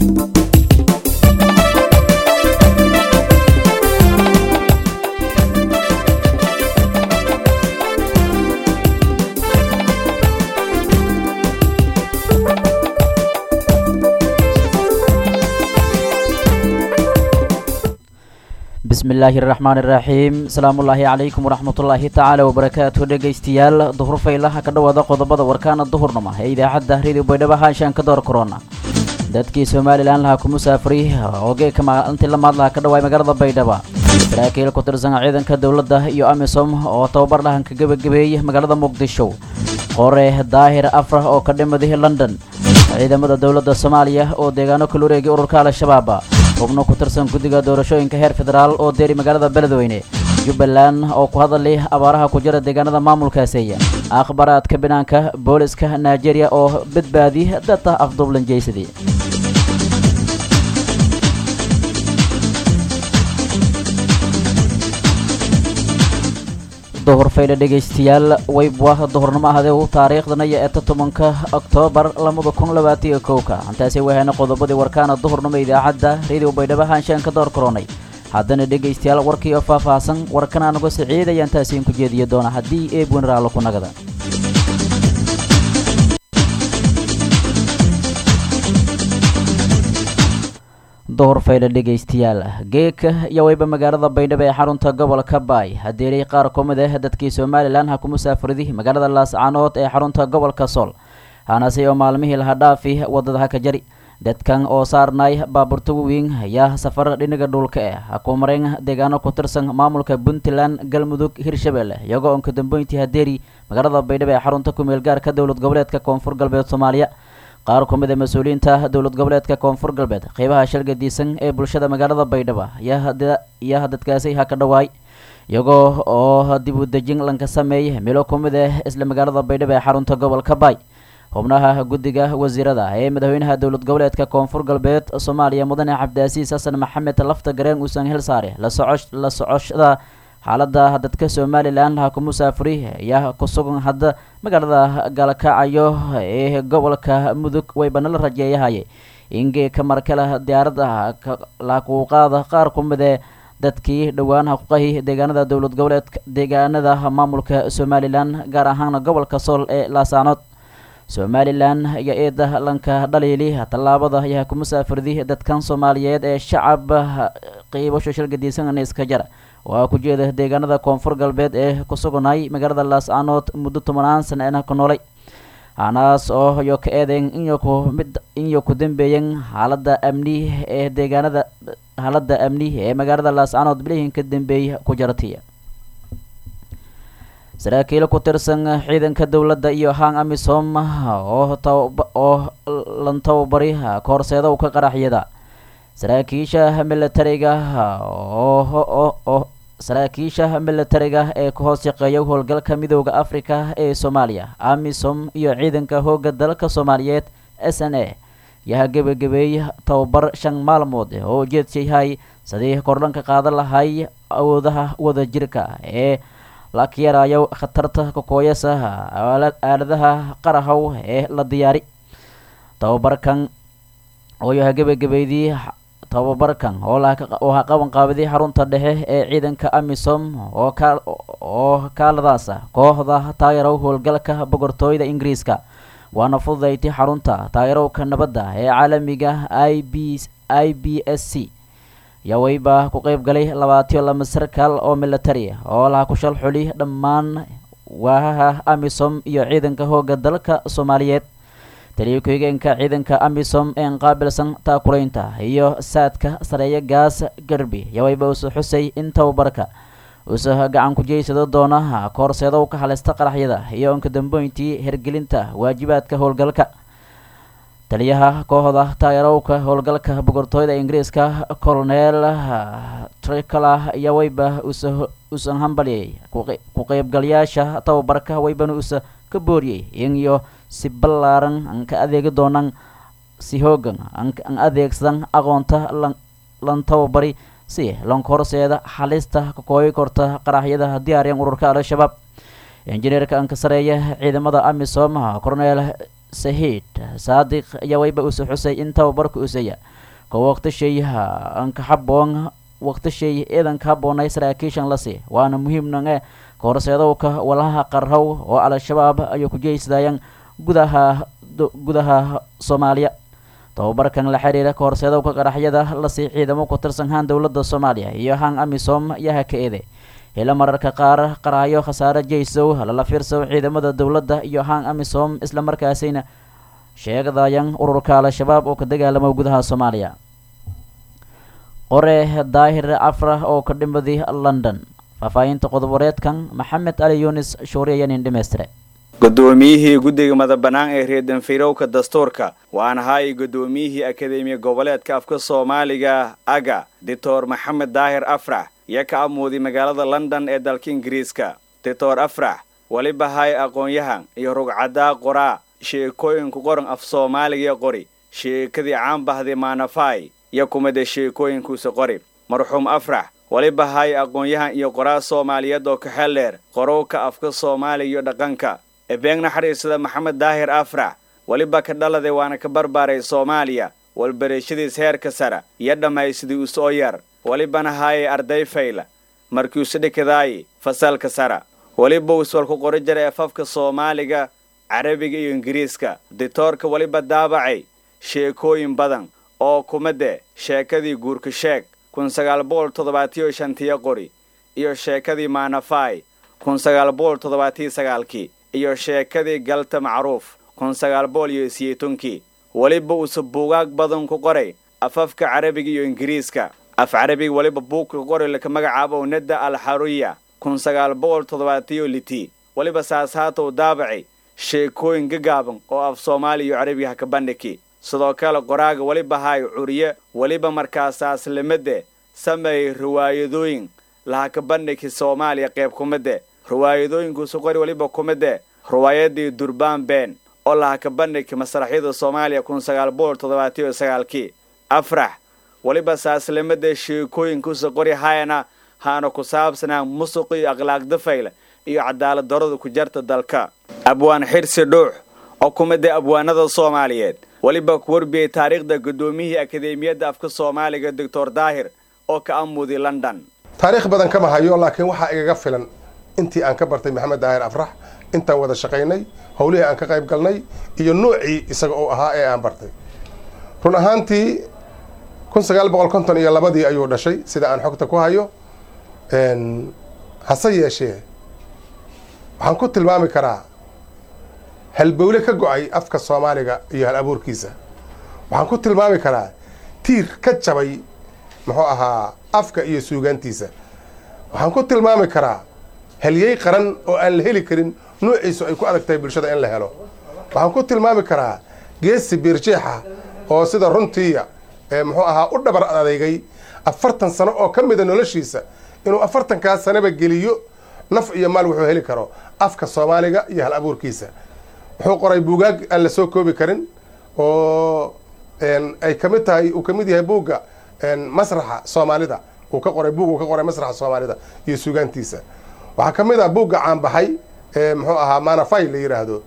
بسم الله الرحمن الرحيم السلام الله عليكم ورحمة الله تعالى وبركاته دغيستيال ظهر فيلها كدوada qodobada warkaan duhurnimo ee idaacada radio baydhabo haashan ka door corona dadkii Soomaaliland laha ku musaafiri oge kama intii la maadlaha ka dhawaay magaalada Baydhabo saraakiil ku tirsan ciidanka dawladda iyo AMISOM oo tababar lahan ka gabagabeeyay magaalada Muqdisho qore daahir afra oo ka dhimaday London ciidamada dawladda Soomaaliya oo deegaano kala wareegay ururka al-shabaab xubno ku tirsan guddiga doorashooyinka heer federaal oo deeri magaalada Beledweyne Jubbaland oo ku hadalay abaaraha ku jira deegaanada maamulkaasi akhbaraadka binaanka booliska Nigeria oo badbaadi dadka afduublan jeysadi ظهر فيل دغيستيال ويبواه ظهرنما هذا تاريخنا يا 10 أكتوبر 2021 انتاسي وهنا قodobadii warkaan ظهرنما idaacada radio baydhabo haashan ka door koronay hadana dhageystayaal warkii oo faahfaahsan warkan anagu saciid ayaan taasiin ku jeediyo doona hadii ay buun raalo ku nagada ظهر فيل دغيستيال geeka yawayba magaalada Baydhabo ee xarunta gobolka Baay hadeelay qaar koomid ah dadkii Soomaaliland ha ku musaafirday magaalada Laascaanood ee xarunta gobolka Sool hanase oo maalmihii la dhaafi wadada ka jari dadkan oo saarnay baabuurta weyn ayaa safar dhinaca dhulka ah ku mareen deegaano ku tirsan maamulka Puntland Galmudug Hirshabelle iyagoo aan ka dambeyntii hadeeri magaalada Baydhabo ee xarunta ku meel gaarka dawlad goboleedka Koonfur Galbeed Soomaaliya qaar koomid ah mas'uuliyiinta dawlad goboleedka Koonfur Galbeed qaybaha shalgadiisan ee bulshada magaalada Baydhabo ayaa dadkaasi ha ka dhawaay iyagoo oo dib u dejin lanka sameeyay meelo koomid ah isla magaalada Baydhabo ee xarunta gobolka Baay xubnaha guddiga wasiirada ee madaxweynaha dawlad goboleedka Koonfur Galbeed Soomaaliya mudane Cabdiasiis Xasan Maxamed lafta gareen uu san hel saare la socoshada xaaladda dadka Soomaaliland ha ku musaafiri ayaa ku sugan hadda magaalada Galkacyo ee gobolka Mudug way banal rajeeyahay inge ka markala diyaarada la ku qaada qaar koomid dadkii dhawaan ha ku qahi deegaanada dawlad goboleedka deegaanada maamulka Soomaaliland gaar ahaan gobolka Sool ee Laascaanood Soomaaliland ayaa eedah lanka dhaliili talaabada ayaa ku musaafirday dadkan Soomaaliyeed ee shacab qaybo social gadiisan iska jara waa ku jeeda deegaanada Koonfur Galbeed ee ku suganay magaalada Laascaanood muddo 10 sano ka noolay anaas oo iyo ka eedeyn in ku dambeeyeen xaaladda amni ee deegaanada magaalada Laascaanood bilihii ka dambeeyay ku jartay saraakiil ku tirsan ciidanka dawladda iyo haan AMISOM oo lantaw bari koorseeda u ka qaraxyada saraakiisha militariga ee ku hoos shaqeeya howlgalka midowga Afrika ee Soomaaliya AMISOM iyo ciidanka hooga dalka Soomaaliyeed SNA yaa gabagabeeyay tababar 5 maalmood oo jeedisay sidii kordhanka qaadan lahay awoodaha wadajirka ee la kiyaarayo khatarta ka kooyasa aaladaha qarahow ee la diyaari tababarkan oo yaa gabagabeeyay tababarkan oo qaban qaabiday xarunta dhexe ee ciidanka AMISOM oo kaaladaas kooxda taageero howlgalka boqortooyada Ingiriiska waana fududeeyay xarunta taageerowka nabadda ee caalamiga IBSC yawayba ku qayb galay 22 sarkaal oo military oo la ku shal xuli dhammaan waaha AMISOM iyo ciidanka hooga dalka Soomaaliyeed taliye-ku-xigeenka ciidanka AMISOM ee qaabilsan taakulaynta iyo saadka sareeya gaas garbi yawayba soo xusay in tababarka uu gacan ku jeysado doona koorseeda ka halista qaraxyada iyo in ka dambeyntii hergelinta waajibaadka howlgalka taliyaha kooxda taageerowka howlgalka boqortooyada Ingiriiska Colonel Tricala yawayba uu hambaliyay ku qaybgalayaasha tababarka wayban uu ka booriyay in iyo si ballaaran aan ka adeegi doonaan si hoogan aan adeegsan aqoonta lan tababari si lan korseeda halista ka kooyi korta qaraxyada diyaariyeen ururka al-shabaab injineerka aan ka sareeya ciidamada AMISOM Colonel sahiid saadiq ayaa wayba usu xusay in tababarka usaya ka waqtishayaha anka habboon waqtishay ciidanka habboonay saraakiishan la sii waana muhiimnange kahorseedowka walaha qarhow oo al-shabaab ayuu ku jeysdayaan gudaha Soomaaliya tababarkan la xiriira kahorseedowka qaraxyada la sii ciidamo ku tirsan haan dowladda Soomaaliya iyo haan amisom yaha ka eeday ila mararka qaar qaraayo khasaare jeysow la fiirso ciidamada dowladda iyo haan amisom isla markaasina sheegadayan ururka al-shabaab oo ka dagaalamo gudaha Soomaaliya qore daahir afra oo ka dhimadi London faafaayinta qodoboreedkan Maxamed Ali Yunis Shooriyanin Dhammaystire gudoomiyihii guddiga madabanaan ee reedan fiirowka dastuurka waan ahay gudoomiyihii akademiga goboleedka afka Soomaaliga aga Dr. Maxamed Daahir Afrax ya ka amoodi magaalada London ee dalka Ingiriiska Dr. Afrax waliba hay aqoon-yahan iyo rugcada qoraa sheekooyinku qoran af Soomaaliga qori sheekadii caan bahday maanafay ya kumada sheekooyinku qori marxuum Afrax waliba hay aqoon-yahan iyo qoraa Soomaaliyeed oo ka xeleer qorowka afka Soomaaliga iyo dhaqanka ebeegna xariisada Maxamed Daahir Afrax waliba ka dhaladay waana ka barbaaray Soomaaliya walbarashadiis heerka sare iyo dhamaysidii u soo yar walibana hay arday fayla markii uu sidhikaday fasalka sare waliba uu soo ku qori jiray afafka Soomaaliga Carabiga iyo Ingiriiska dictorka waliba daabacay sheekooyin badan oo kumade sheekadii guurka sheeg 1975 qori iyo sheekadii maanafay 1979 iyo sheekadii galta macruuf 1980 waliba uu buugaag badan ku qoray afafka Carabiga iyo Ingiriiska af Carabiga waliba buug ku qoray la magacaabo Nada al-Haruriya 1970 waliba saasaato daabacay sheekooyin gagaaban oo af Soomaali iyo Carabiga ka bandhigi sidoo kale qoraaga waliba hay curiye waliba markaasaas lamade sameey riwaayadooyin la ka bandhigi Soomaaliya qayb kumade riwaayadooyinku soo qori waliba kumade riwaayadii Durbaan Ben oo la ka bandhigi masraxyada Soomaaliya 1979 Afrax waliba saas lamade sheekooyinku soo qori hayana haana ku saabsanaa musuq iyo akhlaaq dafayla iyo cadaalad darrada ku jirta dalka abwaan xirsi dhuux oo kumade abwaanada Soomaaliyeed waliba ku warbiyay taariikhda gudoomiyihii akademiyada afka Soomaaliga Dr. Daahir oo ka amoodi London taariikh badan kama hayo laakiin waxa igaga filan intii aan ka bartay Maxamed Daahir Afrax intaan wada shaqaynay hawlihii aan ka qayb galnay iyo noocii isaga oo ahaa ee aan bartay run ahaantii 1952 ayuu dhashay sida aan xogta ku hayo hase yeeshee waxaan ku tilmaami karaa halbowle ka go'ay afka Soomaaliga iyo hal abuurkiisa waxaan ku tilmaami karaa tiir ka jabay muxuu ahaa afka iyo suugaantiisa waxaan ku tilmaami karaa halyay qaran oo aan la heli karin nuuciisu ay ku adagtahay bulshada in la helo waxaan ku tilmaami karaa geesi biirjeexa oo sida runtiiya muxuu ahaa u dhabar adeegay 40 sano oo ka mid ah noloshiisa inuu 40 sanaba geliyo naf iyo maal wuxuu heli karo afka Soomaaliga iyo hal abuurkiisa wuxuu qoray buugaag aan la soo koobi karin oo ay kamid tahay uu kamid yahay buugga masraxa Soomaalida uu ka qoray masraxa Soomaalida iyo suugaantiisa waxa kamid ah buugga caan baxay muxuu ahaa maanafay la yiraahdo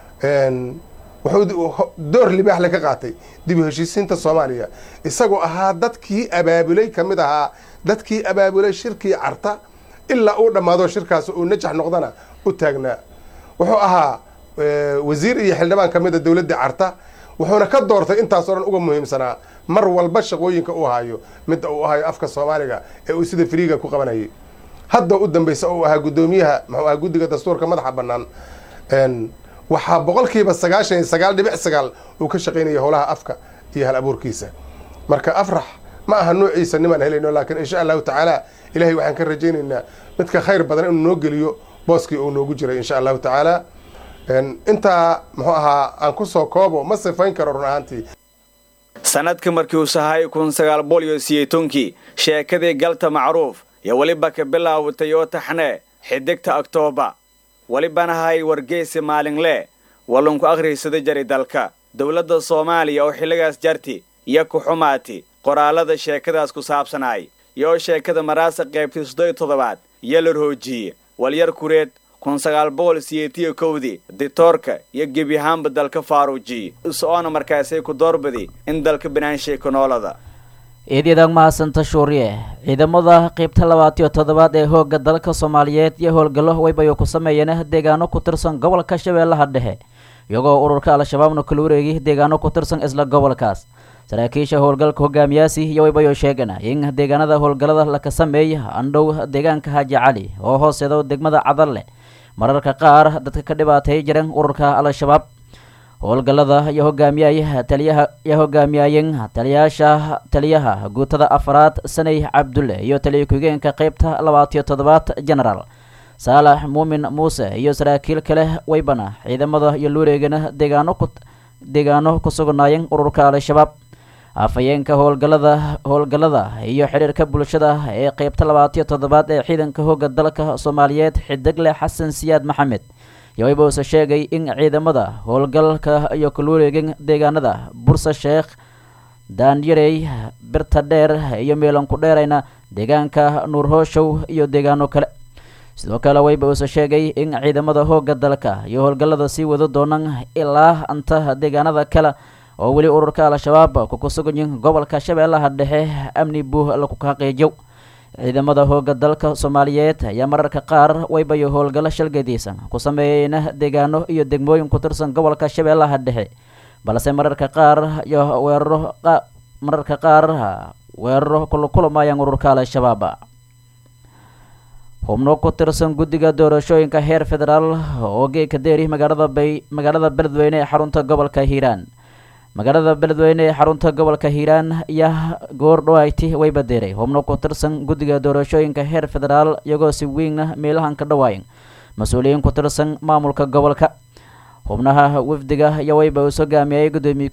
wuxuu door libaax la ka qaatay dib u heshiisiinta Soomaaliya isagoo ahaa dadkii abaabulay kamid ahaa dadkii abaabulay shirkii Carta ilaa uu dhamaado shirkaas uu najax noqdana u taagnaa wuxuu ahaa wasiir iyo xildhibaan kamid ah dawladda Carta wuxuuna ka doortay intaas oo dhan uga muhiimsanaa mar walba shaqooyinka uu hayo mid uu hayo afka Soomaaliga ee uu sida firiiga ku qabanayay hadda u dambaysa uu ahaa gudoomiyaha muxuu ahaa guddiga dastuurka madaxa bannaan waxaa boqolkiiba 99.9 uu ka shaqeynayay howlaha afka iyo hal abuurkiisa marka Afrax ma aha nuuciisa niman helayno laakiin insha Allah ta'ala ilaahay waxaan ka rajaynaynaa midka khayr badan inuu noo geliyo booskii uu noogu jiray insha Allah ta'ala inta muxuu ahaa aan ku soo koobo ma sifayn karo run ahaantii sanadka markii uu sahay 1980 sheekadii galta macruuf ya waliba ka bilaawtay oo taxne xidigta October walibana hay wargeysi maalinle walunku akhriisada jari dalka dawladda Soomaaliya oo xilligaas jarti iyo ku xumaati qoraalada sheekadaas ku saabsanay iyo sheekada maraasa qaybtii 7 yelor hoojiye walyar kureed 1981 ditoorka iyo gebi ahaanba dalka faaruuji soona markaasay ku doorbidi in dalka binaanshay ku noolada eedyadaan mahadsantaa shuuriye ciidamada qaybta 27 ee hooga dalka Soomaaliyeed iyo howlgallo waybayo ku sameeyeen deegaano ku tirsan gobolka Shabeellaha Dhexe iyagoo ururka Al-Shabaabna kala wareegay deegaano ku tirsan isla gobolkaas saraakiisha howlgalka hogaamiyaasi iyo waybayo sheegana in deegaanada howlgallada la ka sameeyay andhow deegaanka Haji Cali oo hooseedo degmada Cadalle mararka qaar dadka ka dhibaatay jireen ururka Al-Shabaab howlgallada iyo taliyaha guutada afraad Sanay Cabdulle iyo taliye ku-xigeenka qaybta 27 General Saalax Muumin Muuse iyo saraakiil kale waybana ciidamada iyo luureegana deegaano ku sugnaayeen ururka Al-Shabaab afayeenka howlgallada iyo xiriirka bulshada ee qaybta 27 ee ciidanka hooga dalka Soomaaliyeed Xidigle Xasan Siyaad Maxamed yawayba uu sheegay in ciidamada howlgalka iyo kuluureegin deegaanada Bursa Sheekh Daanyarey Birta Dheer iyo meelan ku dheerayna deegaanka Nuur Hooshow iyo deegaano kale sidoo kale wayba uu sheegay in ciidamada hooga dalka iyo howlgallada sii wada doonaan ilaa anta deegaanada kale oo wali ururka Al-Shabaab ku sugan yihiin gobolka Shabeellaha Dhexe amni buu la ku xaqiijiyo ciidamada hooga dalka Soomaaliyeed ayaa mararka qaar waybayo howlgallo shalgadiisan ku sameeyeen deegaano iyo degmooyin ku tirsan gobolka Shabeellaha Dhexe balse mararka qaar weeraro kulmayaan ururka Al-Shabaab xubno ku tirsan guddiga doorashooyinka heer federaal oo geeka deeri magaalada Beledweyne ee xarunta gobolka Hiiraan magaalada Beledweyne ee xarunta gobolka Hiiraan ayaa goor dhawayti way badeeray xubno ku tirsan guddiga doorashooyinka heer federaal iyagoo si weyn meelahan ka dhawaayeen mas'uuliyiin ku tirsan maamulka gobolka xubnaha wafdiga ayaa wayba u soo gaamiyay gudoomiye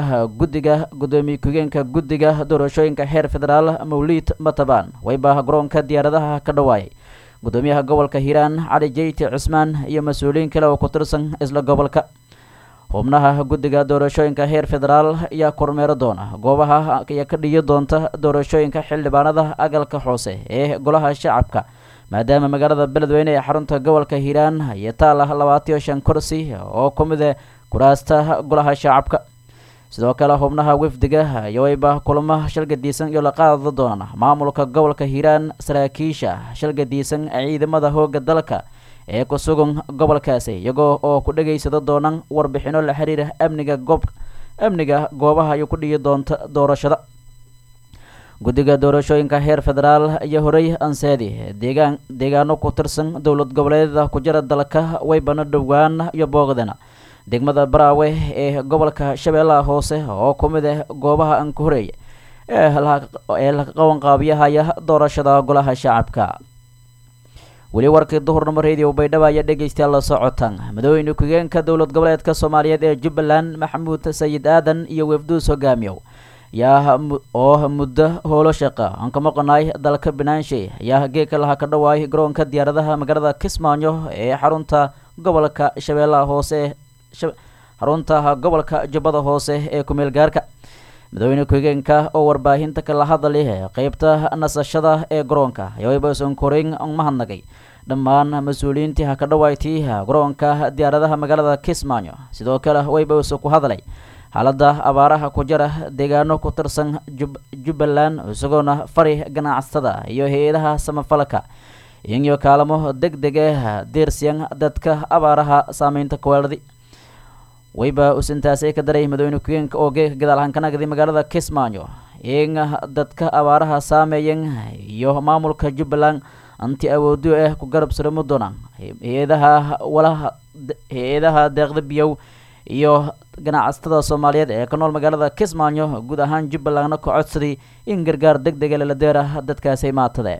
ku-xigeenka guddiga doorashooyinka heer federaal Mawlid Matabaan wayba garoonka diyaaradaha ka dhawaayay gudoomiyaha gobolka Hiiraan Cali Jeyti Cusmaan iyo mas'uuliyiin kale oo ku tirsan isla gobolka xubnaha guddiga doorashooyinka heer federaal ayaa kormeer doona goobaha ay ka dhiyo doonta doorashooyinka xildhibaanada agalka hoose ee golaha shacabka maadaama magaalada Beledweyne ee xarunta gobolka Hiiraan ay taala 25 kursi oo kamid ah kuraasta golaha shacabka sidoo kale xubnaha wafdiga ayaa wayba kulamo shalgadiisan iyo la qaadi doona maamulka gobolka Hiiraan saraakiisha shalgadiisan ciidamada hooga dalka ee ku sugan gobolkaasi iyagoo oo ku dhageysada doonaan warbixino la xiriira amniga goobaha ay ku dhiyo doonta doorashada guddiga doorashooyinka heer federaal iyo horay anseedi deegaano ku tirsan dowlad goboleedyada ku jira dalka waybana dhowaan iyo boogdana degmada Baraawe ee gobolka Shabeellaha Hoose oo kamid ah goobaha aan ku horeeyay ee la qaban qaabiyahaya doorashada golaha shacabka wali warkii duhurnimo radio Baydhabo ayaa dhageystayaal la socotaan madaxweyne ku-xigeenka dowlad goboleedka Soomaaliyeed ee Jubbaland Maxamuud Sayid Aadan iyo wafduus hogaamiyo yaa oo muddo howlo shaqo aan ka maqnaay dalka binaanshay ayaa geeka laha ka dhawaay garoonka diyaaradaha magaalada Kismaayo ee xarunta gobolka Shabeellaha Hoose xarunta gobolka Jubbada Hoose ee ku meel gaarka madaxweyne ku-xigeenka oo warbaahinta kala hadlay qaybta nasashada ee garoonka ayaa soo koreyn mahadnaqay dhammaan mas'uuliyiintii ka dhawaaytay garoonka diyaaradaha magaalada Kismaayo sidoo kale wayba soo ku hadlay xaaladda abaaraha ku jira deegaano ku tirsan Jubbaland isagoona fari ganacsatada iyo hay'adaha samafalka iyo kaalmo degdeg ah deersiyan dadka abaaraha saameynta ku weerartay wayba usintaasay ka daray madaxweyne ku-xigeenka oo gadaal ka nagday magaalada Kismaayo in dadka abaaraha saameeyeen iyo maamulka Jubbaland anti awoodo ah ku garab sarmo doonaan hay'adaha deeqda biyow iyo ganacsatada Soomaaliyeed ee ka nool magaalada Kismaayo guud ahaan Jubbaland ka codsaday in gargaar degdeg ah la deero dadkaasi maatada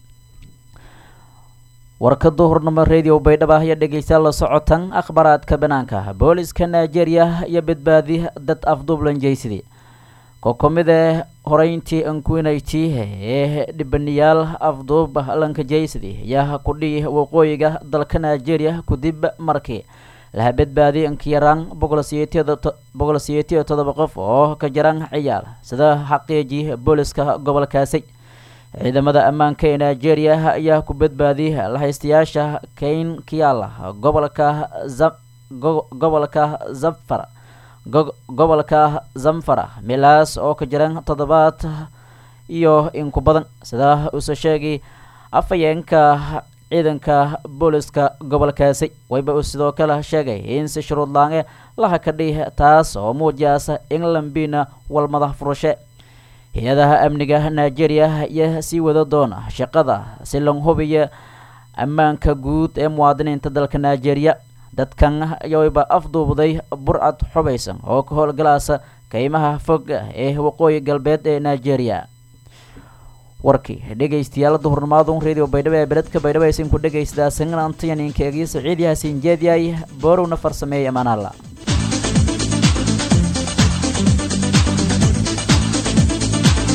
warka duhurnimo radio Baydhabo ayaa dhageystayaal la socotaan akhbaraadka banaanka booliska Nigeria iyo badbaadi dad afduublan jeysidi kokomide horeyntii ankuinayti ee dhibaniyaal afduub lanka jeysidi yaa ku dhii waqooyiga dalka Nigeria ku dib markii la badbaadi inkiraan 187 qof oo ka jiraan ciyaal sida xaqiiqi booliska gobolkaasi ciidamada ammaanka ee Nigeria ayaa ku badbaadiyay lahaystayaasha Kain Kiala gobolka Zamfara meelaas oo ka jiran toddobaad iyo in ku badan sida uu soo sheegay afayeenka ciidanka booliska gobolkaasi wayba uu sidoo kale sheegay in si shuruud la'aan laha ka dhigay taas oo muujinaysa in lambina wal madax furashe hay'adaha amniga Nigeria ayaa sii wada doona shaqada si loo hubiyo ammaanka guud ee muwaadiniinta dalka Nigeria dadkan ayayba afduubday burcad xubaysan oo ka howlgalaya kaymaha fog ee waqooyi galbeed ee Nigeria warkii dhegeystayaal duhurnimaadun radio baydhabo ee beledka baydhabo aysan ku dhegeystadaa sangan antiyan inkeegii Saciid Yaasiin Jeediyay booruna farsameeyay amaanalla